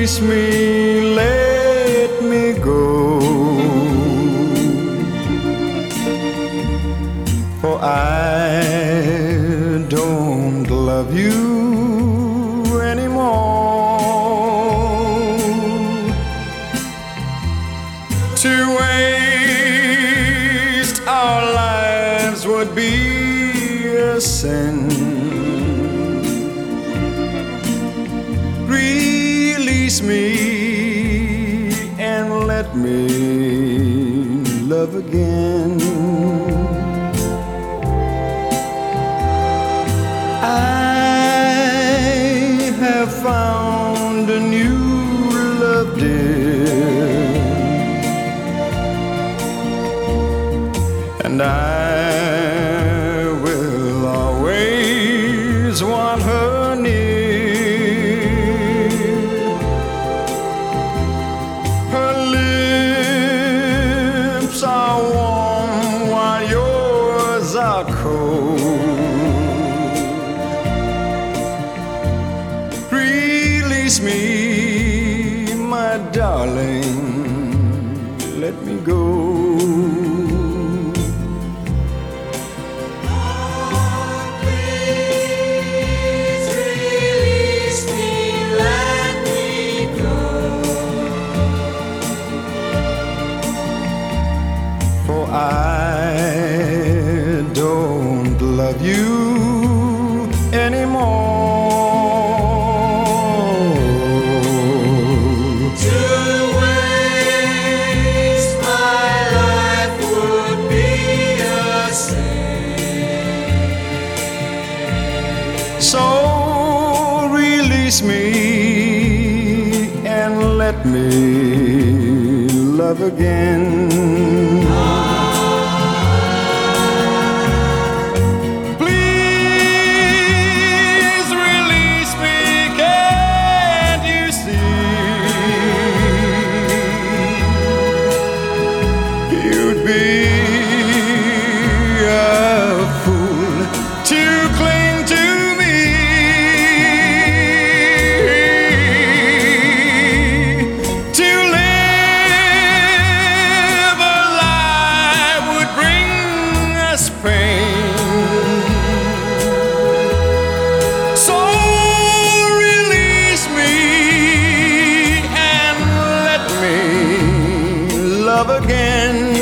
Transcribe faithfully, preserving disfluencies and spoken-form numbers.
release me, let me go, for I don't love you anymore. To waste our lives would be a sin. Release me and let me love again. I have found a new love, dear, and I will always want her near. Her lips are warm while yours are cold. Release me, my darling, let me go. For I don't love you anymore. To waste my life would be a sin. So release me and let me love again. You'd be a fool to cling to me. To live alive would bring us pain. So release me and let me love again.